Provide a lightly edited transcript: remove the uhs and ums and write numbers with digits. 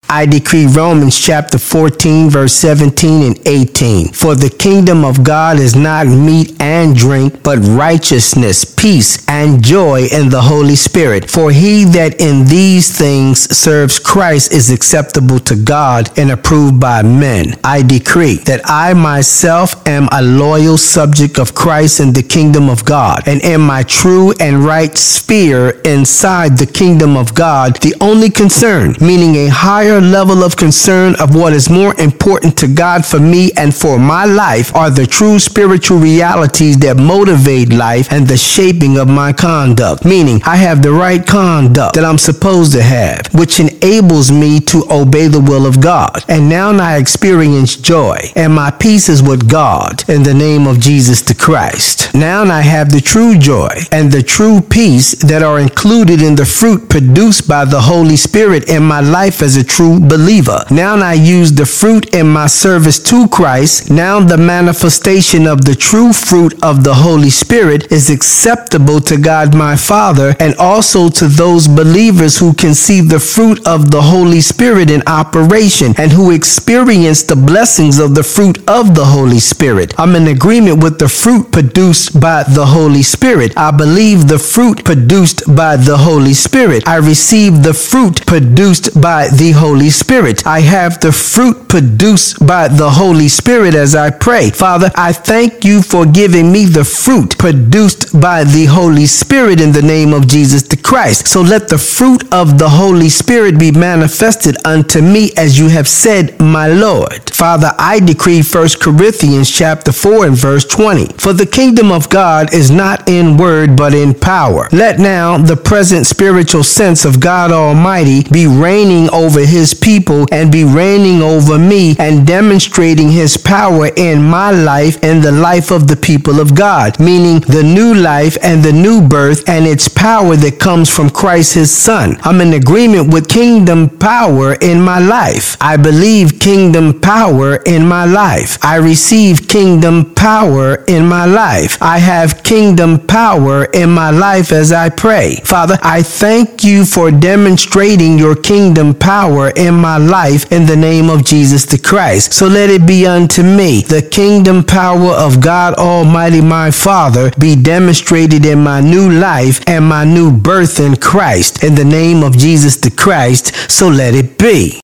I decree Romans chapter 14, verse 17 and 18. For the kingdom of God is not meat and drink, but righteousness, peace, and joy in the Holy Spirit. For he that in these things serves Christ is acceptable to God and approved by men. I decree that I myself am a loyal subject of Christ in the kingdom of God, and in my true and right sphere inside the kingdom of God, the only concern, meaning a higher level of concern of what is more important to God for me and for my life, are the true spiritual realities that motivate life and the shaping of my conduct. Meaning, I have the right conduct that I'm supposed to have, which enables me to obey the will of God. And now I experience joy, and my peace is with God in the name of Jesus the Christ. Now I have the true joy and the true peace that are included in the fruit produced by the Holy Spirit in my life as a true believer. Now I use the fruit in my service to Christ. Now the manifestation of the true fruit of the Holy Spirit is acceptable to God my Father, and also to those believers who can see the fruit of the Holy Spirit in operation and who experience the blessings of the fruit of the Holy Spirit. I'm in agreement with the fruit produced by the Holy Spirit. I believe the fruit produced by the Holy Spirit. I receive the fruit produced by the Holy Spirit. I have the fruit produced by the Holy Spirit as I pray. Father, I thank you for giving me the fruit produced by the Holy Spirit in the name of Jesus the Christ. So let the fruit of the Holy Spirit be manifested unto me as you have said, my Lord. Father, I decree 1 Corinthians chapter 4 and verse 20. For the kingdom of God is not in word but in power. Let now the present spiritual sense of God Almighty be reigning over his people and be reigning over me and demonstrating his power in my life and the life of the people of God, meaning the new life and the new birth and its power that comes from Christ his Son. I'm in agreement with kingdom power in my life. I believe kingdom power in my life. I receive kingdom power in my life. I have kingdom power in my life as I pray. Father, I thank you for demonstrating your kingdom power in my life in the name of Jesus the Christ. So let it be unto me, the kingdom power of God Almighty my Father, be demonstrated in my new life and my new birth in Christ in the name of Jesus the Christ. So let it be.